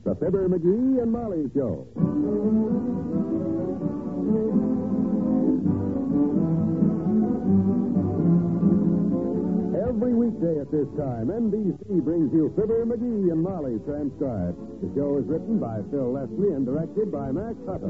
the Fibber, McGee, and Molly Show. Every weekday at this time, NBC brings you Fibber, McGee, and Molly transcribed. The show is written by Phil Leslie and directed by Max Hutter.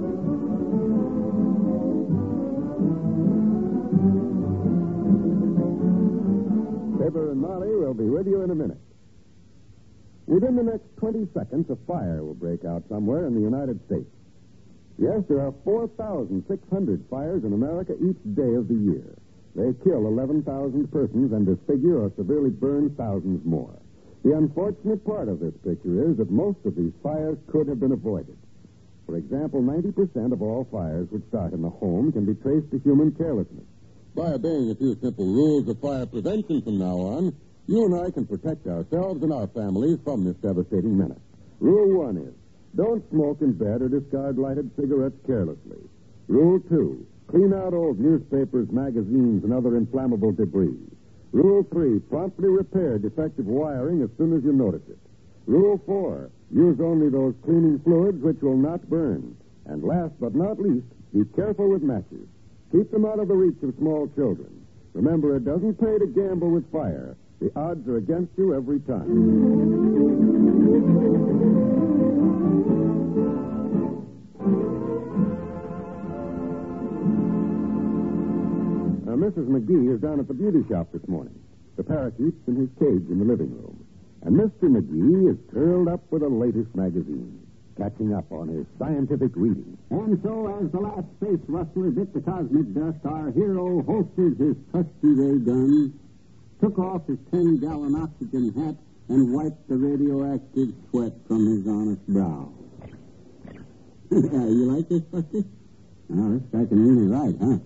Fibber and Molly will be with you in a minute. Within the next 20 seconds, a fire will break out somewhere in the United States. Yes, there are 4,600 fires in America each day of the year. They kill 11,000 persons and disfigure or severely burn thousands more. The unfortunate part of this picture is that most of these fires could have been avoided. For example, 90% of all fires which start in the home can be traced to human carelessness. By obeying a few simple rules of fire prevention from now on, you and I can protect ourselves and our families from this devastating menace. Rule 1 is, don't smoke in bed or discard lighted cigarettes carelessly. Rule 2, clean out old newspapers, magazines, and other inflammable debris. Rule 3, promptly repair defective wiring as soon as you notice it. Rule 4, use only those cleaning fluids which will not burn. And last but not least, be careful with matches. Keep them out of the reach of small children. Remember, it doesn't pay to gamble with fire. The odds are against you every time. Now, Mrs. McGee is down at the beauty shop this morning. The parakeet's in his cage in the living room. And Mr. McGee is curled up with the latest magazine, catching up on his scientific reading. And so, as the last space rustler bit the cosmic dust, our hero holsters his trusty ray gun, took off his 10-gallon oxygen hat, and wiped the radioactive sweat from his honest brow. You like this, Buster? Oh, this guy can really write, huh?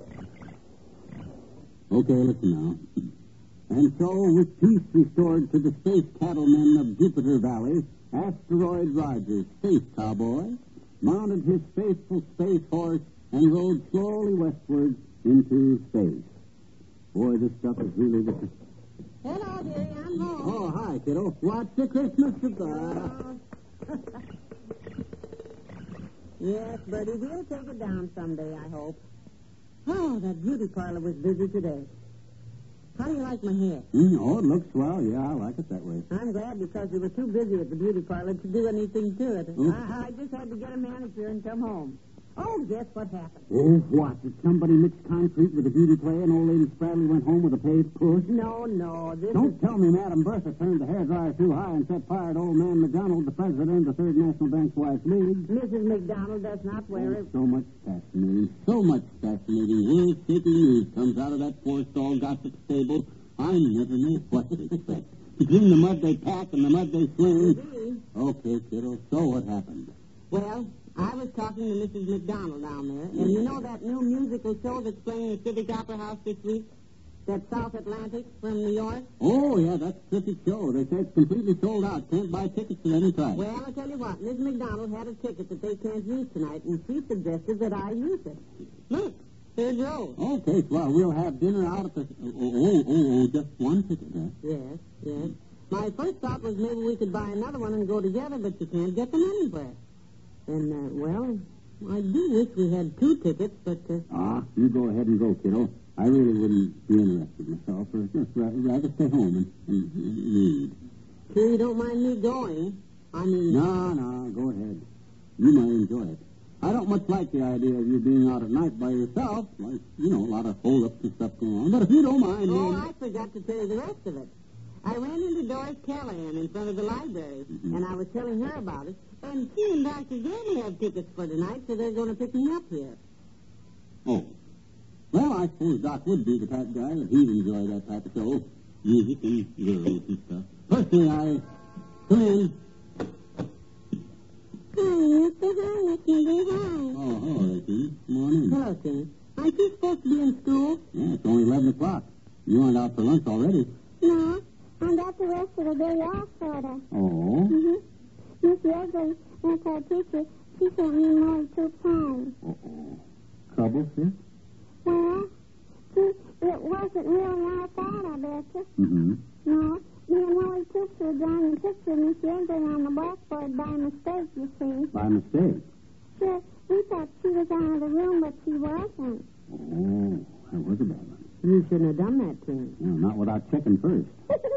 Okay, listen now. And so, with peace restored to the space cattlemen of Jupiter Valley, Asteroid Rogers, space cowboy, mounted his faithful space horse and rode slowly westward into space. Boy, this stuff is really the... Hello, dearie, I'm home. Oh, hi, kiddo. What's the Christmas cigar? Yes, Bertie, we'll take it down someday, I hope. Oh, that beauty parlor was busy today. How do you like my hair? Oh, it looks swell. Yeah, I like it that way. I'm glad because we were too busy at the beauty parlor to do anything to it. Oh. I just had to get a manicure and come home. Oh, guess what happened? Oh, what? Did somebody mix concrete with the beauty clay and old lady Spradley went home with a paved push? No, Don't tell me Madam Bertha turned the hairdryer too high and set fire to old man McDonald, the president of the Third National Bank's Wives League. Mrs. McDonald does not wear it. So much fascinating world-shaking news comes out of that four-stall gossip stable. I never know what to expect. Between the mud they pack and the mud they sling. Okay, kiddo, so what happened? Well, I was talking to Mrs. McDonald down there, and you know that new musical show that's playing at Civic Opera House this week? That South Atlantic from New York? Oh, yeah, that's a terrific show. They say it's completely sold out. Can't buy tickets at any price. Well, I'll tell you what. Miss McDonald had a ticket that they can't use tonight, and she suggested that I use it. Look, there's Rose. Okay, well, we'll have dinner out at the... just one ticket, huh? Yes. My first thought was maybe we could buy another one and go together, but you can't get them anywhere. And, well, I do wish we had two tickets, but... You go ahead and go, kiddo. I really wouldn't be interested myself, or just rather stay home and read. Sure you don't mind me going? I mean... No, go ahead. You might enjoy it. I don't much like the idea of you being out at night by yourself. Like, a lot of hold-ups and stuff going on. But if you don't mind... I forgot to tell you the rest of it. I ran into Doris Callahan in front of the library, and I was telling her about it. And she and Dr. Gamey have tickets for tonight, so they're going to pick me up here. Oh. Well, I suppose Doc would be the type of guy that he'd enjoy that type of show. Music and girls and stuff. Personally, come in. Hi, Mr. Hi, Oh, hello, Ricky. Come on in. Hello, Tim. Aren't you supposed to be in school? Yeah, it's only 11 o'clock. You aren't out for lunch already. No, I got the rest of the day off, sort of. Oh? Mm-hmm. Miss Yegley, that's our teacher, she sent me more than 2 pounds. Uh-oh. Trouble, sis? Well, it wasn't really our fault, I bet you. Mm-hmm. No, Me and Willie Tips were drawing a picture of Miss Yeager on the blackboard by mistake, you see. By mistake? Sure, we thought she was out of the room, but she wasn't. Oh, that was a bad one. You shouldn't have done that to him. Well, not without checking first.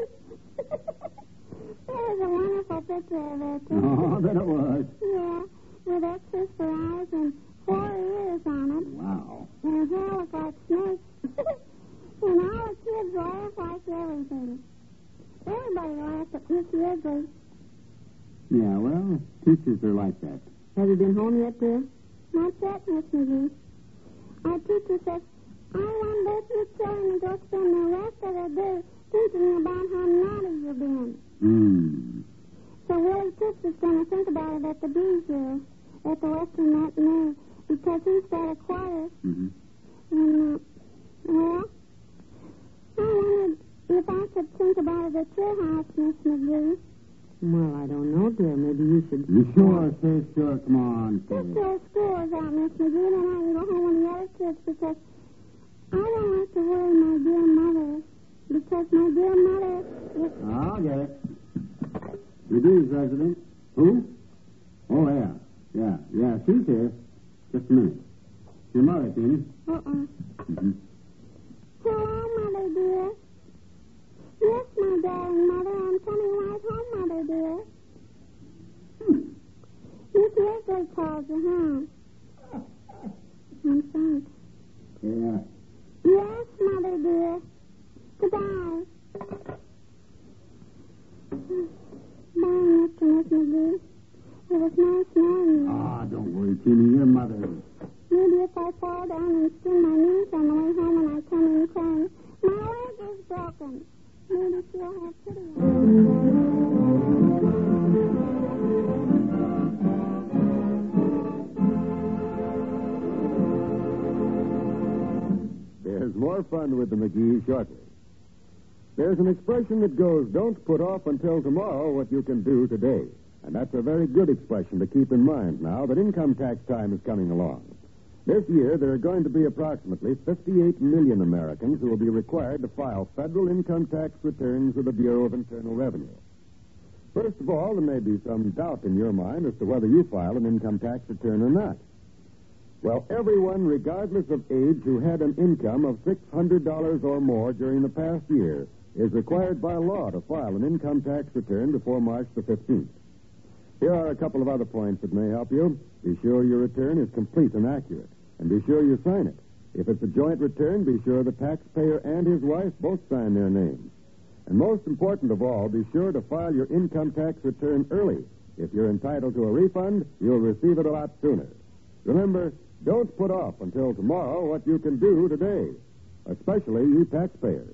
There was a wonderful picture of her, too. Oh, I bet it was. Yeah, with X's for eyes and 4 ears on it. Wow. And her hair looked like snakes. And all the kids laughed like everything. Everybody laughed at Miss Yeager. Yeah, well, teachers are like that. Have you been home yet, dear? Not yet, Miss McGee. Our teacher says, I wonder if you children to go spend the rest of the day thinking about how naughty you've been. So Willie Tips is going to think about it at the Bijou, at the Western Matinee, because he's got a choir. Mm-hmm. And, well, I wondered if I could think about it at your house, Miss McGee. Well, I don't know, dear. Maybe you should... You sure, say sure. Come on, Just say. till school is out, Miss McGee, then I can go home with the other kids because I don't like to worry my dear mother. Because my dear mother is... I'll get it. McGee's resident. Who? Oh, yeah. Yeah, she's here. Just a minute. Your mother, Teeny. Mm-hmm. Hello, Mother dear. Yes, my darling mother, I'm coming right home, Mother dear. Miss Yeager calls you, huh? I'm sorry. Yeah. Yes, Mother dear. Goodbye. Bye, Mr. Miss McGee. It was nice knowing you. Ah, don't worry, Teeny. Your mother. Maybe if I fall down and spin my knees on the way home and I come in crying, my leg is broken. Maybe she'll have pity on me. There's more fun with the McGees shortly. There's an expression that goes, don't put off until tomorrow what you can do today. And that's a very good expression to keep in mind now that income tax time is coming along. This year, there are going to be approximately 58 million Americans who will be required to file federal income tax returns with the Bureau of Internal Revenue. First of all, there may be some doubt in your mind as to whether you file an income tax return or not. Well, everyone, regardless of age, who had an income of $600 or more during the past year is required by law to file an income tax return before March the 15th. Here are a couple of other points that may help you. Be sure your return is complete and accurate, and be sure you sign it. If it's a joint return, be sure the taxpayer and his wife both sign their names. And most important of all, be sure to file your income tax return early. If you're entitled to a refund, you'll receive it a lot sooner. Remember, don't put off until tomorrow what you can do today, especially you taxpayers.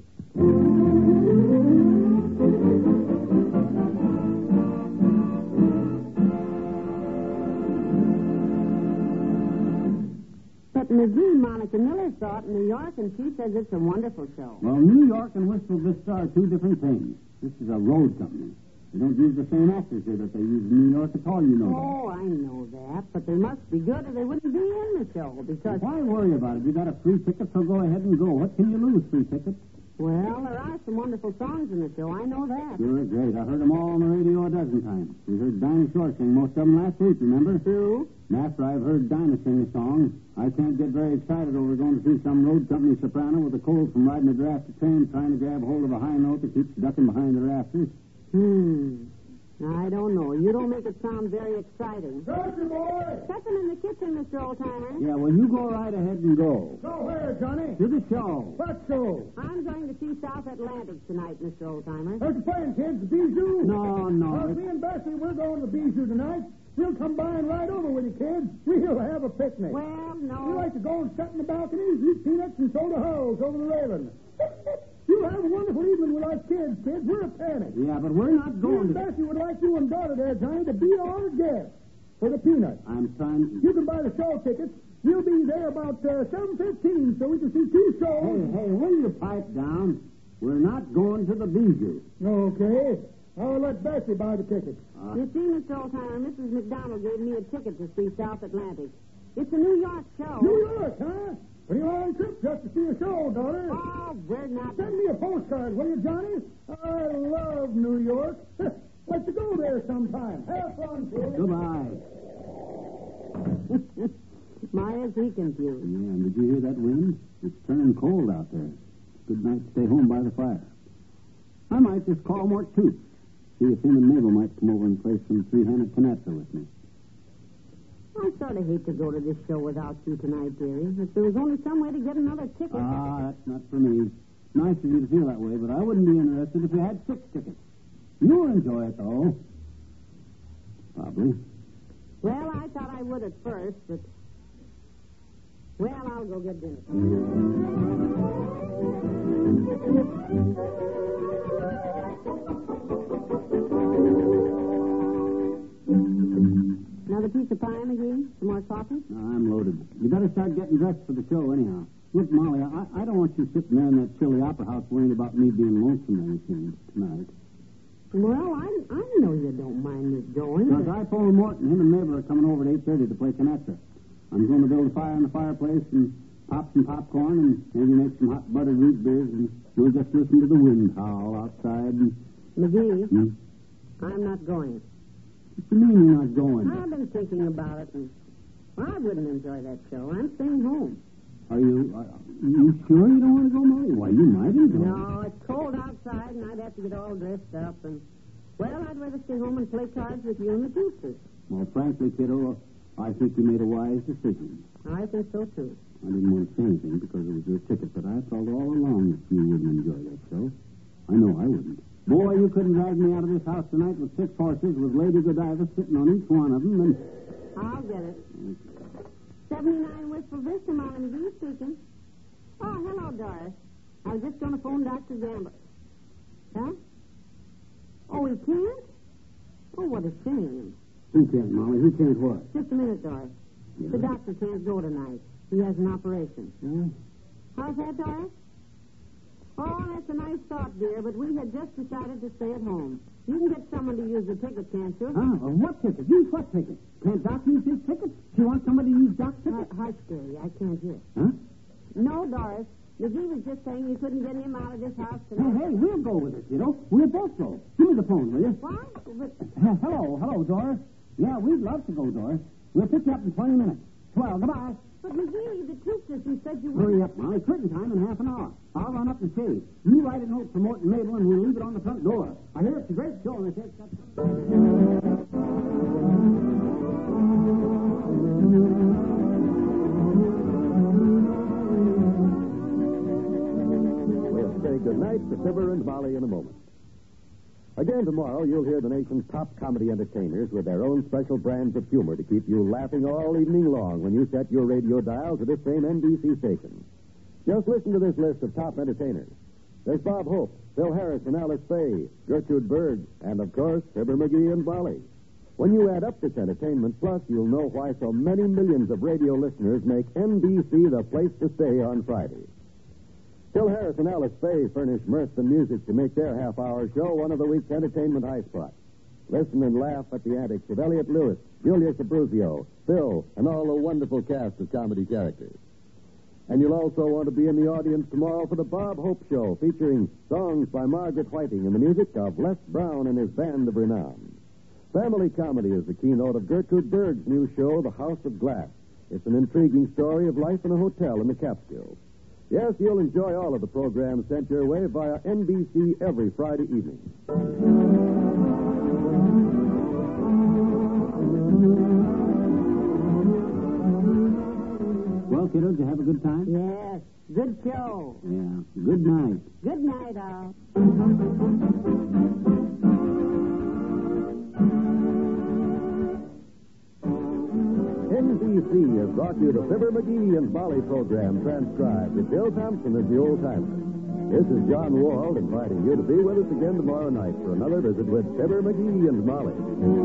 But McGee, Monica Miller saw it in New York, and she says it's a wonderful show. Well, New York and Wistful Vista are two different things. This is a road company. They don't use the same actors here that they use in New York at all, you know that. Oh, I know that, but they must be good or they wouldn't be in the show, because... Why worry about it? You got a free ticket, so go ahead and go. What can you lose, free tickets? Well, there are some wonderful songs in the show. I know that. Sure, great. I heard them all on the radio a dozen times. We heard Dinah Shore sing most of them last week, remember? True. And after I've heard Dinah sing a song, I can't get very excited over going to see some road company soprano with a cold from riding a drafty train trying to grab hold of a high note that keeps ducking behind the rafters. I don't know. You don't make it sound very exciting. Doctor boy! Second in the kitchen, Mr. Oldtimer. Yeah, well, you go right ahead and go. Go where, Johnny? To the show. What show? I'm going to see South Atlantic tonight, Mr. Oldtimer. What's the plan, kids? The Bijou? No. Me and Bessie, we're going to the Bijou tonight. We'll come by and ride over with you, kids. We'll have a picnic. Well, We no. like to go and sit in the balconies, eat peanuts and soda hulls over the railing. You'll have a wonderful evening with us kids. We're a panic. Yeah, but we're not Me going and to... Bessie would like you and daughter there, Johnny, to be our guests for the peanuts. I'm trying... You can buy the show tickets. We'll be there about 7:15 so we can see two shows. Hey, will you pipe down? We're not going to the Bijou. Okay. I'll let Bessie buy the tickets. You see, Mr. Oldtimer, Mrs. McDonald gave me a ticket to see South Atlantic. It's a New York show. New York, huh? Pretty long trip just to see a show, daughter. Oh, we're not... Send me a postcard, will you, Johnny? I love New York. Like to go there sometime. Have fun, kid. Goodbye. My, is he confused. Yeah, and did you hear that wind? It's turning cold out there. Good night to stay home by the fire. I might just call Mort Toots. See if him and Mabel might come over and play some three-handed canasta with me. I sort of hate to go to this show without you tonight, dearie. If there was only some way to get another ticket. Ah, that's not for me. Nice of you to feel that way, but I wouldn't be interested if you had 6 tickets. You'll enjoy it, though. Probably. Well, I thought I would at first, but... Well, I'll go get dinner. Another piece of pie, McGee? Some more coffee? No, I'm loaded. You better start getting dressed for the show anyhow. Look, Molly, I don't want you sitting there in that chilly opera house worrying about me being lonesome or anything tonight. Well, I know you don't mind me going. Because I phoned Morton. Him and Mabel are coming over at 8:30 to play canasta. I'm going to build a fire in the fireplace and pop some popcorn and maybe make some hot buttered root beers, and we'll just listen to the wind howl outside. And... McGee, I'm not going. What do you mean you're not going? I've been thinking about it, and I wouldn't enjoy that show. I'm staying home. Are you sure you don't want to go, Molly? Why, you might enjoy it. No, it's cold outside, and I'd have to get all dressed up, and... Well, I'd rather stay home and play cards with you and the Tootses. Well, frankly, kiddo, I think you made a wise decision. I think so, too. I didn't want to say anything because it was your ticket, but I felt all along that you wouldn't enjoy that show. I know I wouldn't. Boy, you couldn't drag me out of this house tonight with 6 horses with Lady Godiva sitting on each one of them, and... I'll get it. 79 Wistful Vista, Molly McGee speaking. Oh, hello, Doris. I was just going to phone Dr. Gamble. Huh? Oh, he can't? Oh, what a shame. Who can't, Molly? Who can't what? Just a minute, Doris. Yeah? The doctor can't go tonight. He has an operation. Yeah? How's that, Doris? Oh, that's a nice thought, dear, but we had just decided to stay at home. You can get someone to use the ticket, can't you? Huh? What ticket? Use what ticket? Can't Doc use his ticket? Do you want somebody to use Doc's ticket? Hush, dearie. I can't hear. Huh? No, Doris. McGee was just saying you couldn't get him out of this house tonight. Hey, we'll go with it, kiddo. We'll both go. Give me the phone, will you? What? But... Hello, Doris. Yeah, we'd love to go, Doris. We'll pick you up in 20 minutes. Swell, goodbye. But McGee, the Tootses, you said you would... Hurry up, Molly. Curtain time in half an hour. I'll run up and shave. You write a note for Morton Mabel, and we'll leave it on the front door. I hear it's a great show, and it's... We'll say goodnight to Fibber and Molly in a moment. Again tomorrow, you'll hear the nation's top comedy entertainers with their own special brands of humor to keep you laughing all evening long when you set your radio dial to this same NBC station. Just listen to this list of top entertainers. There's Bob Hope, Phil Harris and Alice Faye, Gertrude Berg, and, of course, Fibber McGee and Molly. When you add up this entertainment, plus you'll know why so many millions of radio listeners make NBC the place to stay on Friday. Phil Harris and Alice Faye furnish mirth and music to make their half-hour show one of the week's entertainment high spots. Listen and laugh at the antics of Elliot Lewis, Julius Abruzio, Phil, and all the wonderful cast of comedy characters. And you'll also want to be in the audience tomorrow for the Bob Hope Show, featuring songs by Margaret Whiting and the music of Les Brown and his band of renown. Family comedy is the keynote of Gertrude Berg's new show, The House of Glass. It's an intriguing story of life in a hotel in the Catskills. Yes, you'll enjoy all of the programs sent your way via NBC every Friday evening. Well, kiddo, did you have a good time? Yes. Good show. Yeah. Good night. Good night, all. NBC has brought you the Fibber McGee and Molly program transcribed with Bill Thompson as the old-timer. This is John Wald inviting you to be with us again tomorrow night for another visit with Fibber McGee and Molly.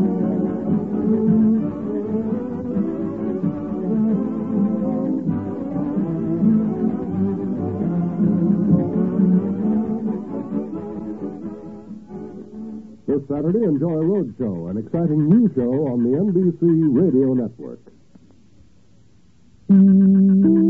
This Saturday, enjoy Roadshow, an exciting new show on the NBC Radio Network.